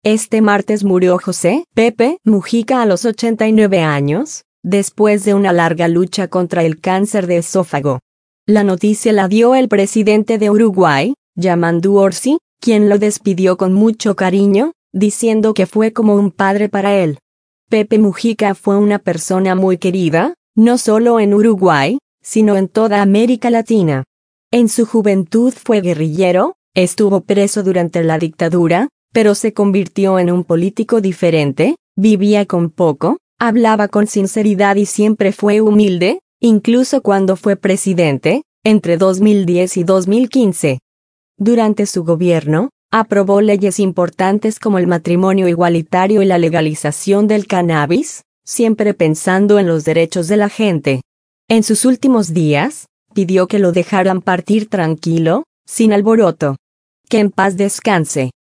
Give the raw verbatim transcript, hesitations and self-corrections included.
Este martes murió José Pepe Mujica a los ochenta y nueve años, después de una larga lucha contra el cáncer de esófago. La noticia la dio el presidente de Uruguay, Yamandu Orsi, quien lo despidió con mucho cariño, diciendo que fue como un padre para él. Pepe Mujica fue una persona muy querida, no solo en Uruguay, sino en toda América Latina. En su juventud fue guerrillero, estuvo preso durante la dictadura, pero se convirtió en un político diferente, vivía con poco, hablaba con sinceridad y siempre fue humilde, incluso cuando fue presidente, entre dos mil diez y dos mil quince. Durante su gobierno, aprobó leyes importantes como el matrimonio igualitario y la legalización del cannabis, siempre pensando en los derechos de la gente. En sus últimos días, pidió que lo dejaran partir tranquilo, sin alboroto. Que en paz descanse.